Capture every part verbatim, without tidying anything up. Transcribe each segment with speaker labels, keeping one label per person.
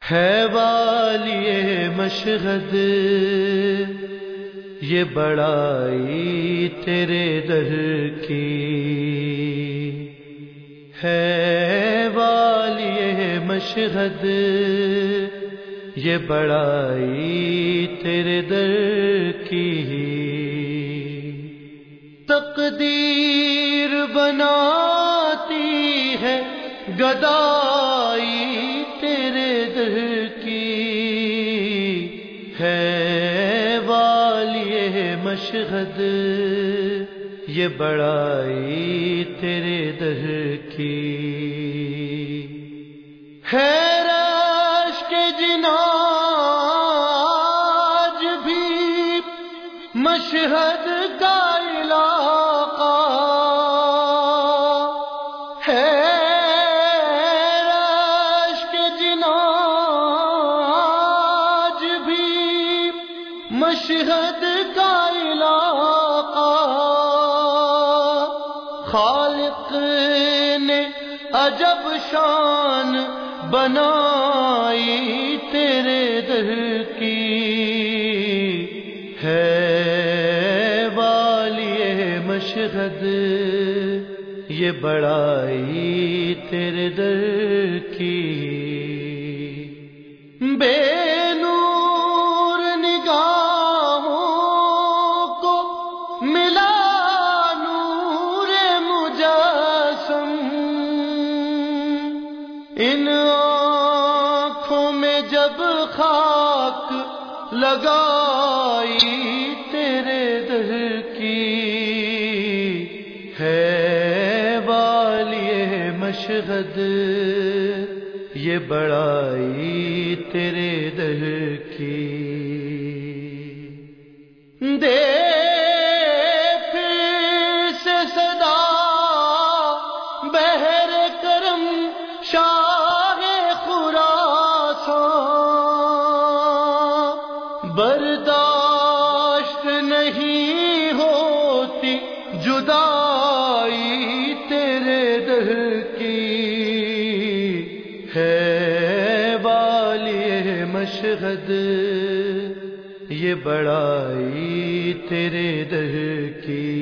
Speaker 1: ہے والی مشہد یہ بڑائی تیرے در کی، ہے والی مشہد یہ بڑائی تیرے در کی، تقدیر بناتی ہے گدائی تیرے در کی، ہے والی مشہد یہ بڑائی تیرے در کی، ہے رشک جناج بھی مشہد کا علاقہ، ہے رشک جناج بھی مشہد کا علاقہ، خالق نے عجب شان بنائی تیرے در کی، ہے والی مشہد یہ بڑائی تیرے در کی، بے نور نگاہوں کو ملا نور مجسم، ان آنکھوں میں جب خاک لگائی تیرے در کی، ہے والی مشہد یہ بڑائی تیرے در کی، دے پھر سے صدا بحر کرم شاہ خراساں، برداشت نہیں ہوتی جدائی تیرے در کی، ہے والی مشہد یہ بڑائی تیرے در کی،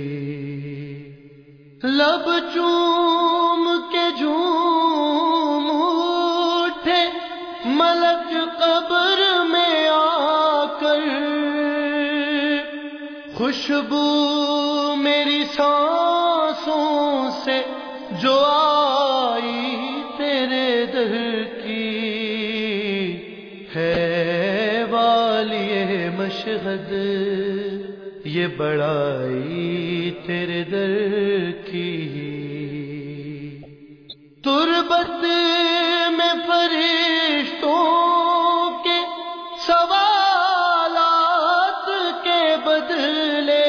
Speaker 1: لب چوم کے جھوم اٹھے ملک قبر میں آ کر، خوشبو میری سانسوں سے جو آئی تیرے در کی، ہے والی مشہد یہ بڑائی تیرے در کی، تربت میں فرشتوں کے سوالات کے بدلے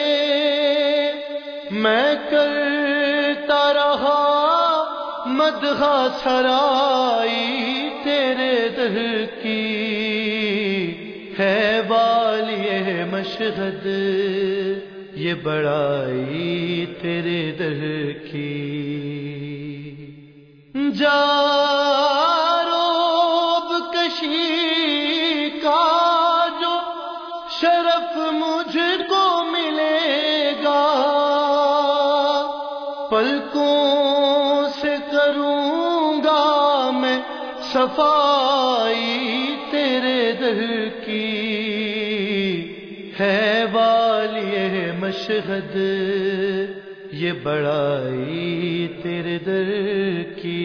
Speaker 1: میں کرتا رہا مدح سرائی تیرے در کی، ہے والی مشہد یہ بڑائی تیرے در کی، جاروب کشی کا جو شرف مجھ کو ملے گا، پلکوں سے کروں گا میں صفائی تیرے در کی، ہے والی مشہد یہ بڑائی تیرے در کی،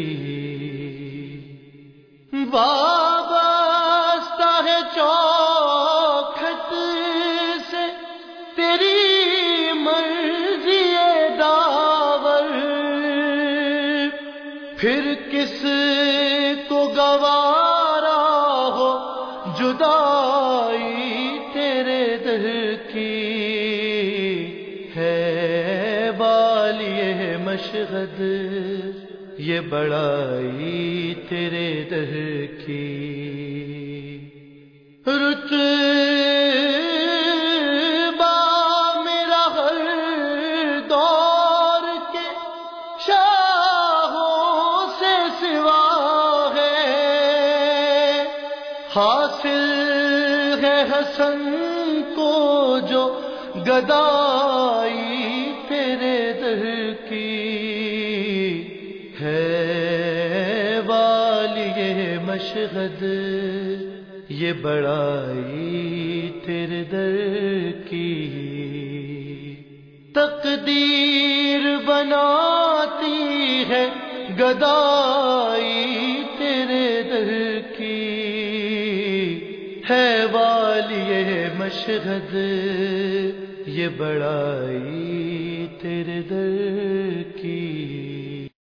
Speaker 1: وابستہ ہے چوکھٹ سے تیری مرضی داور، پھر کس کو گوارا ہو جدائی تیرے در کی، ہے والی مشہد یہ بڑائی تیرے در کی، رتبہ میرا ہر دور کے شاہوں سے سوا ہے، حاصل ہے حسن کو جو گدائی تیرے در کی ہے والی مشہد یہ بڑائی تیرے در کی تقدیر بناتی ہے گدائی تیرے در کی ہے والی مشہد یہ بڑائی تیرے در کی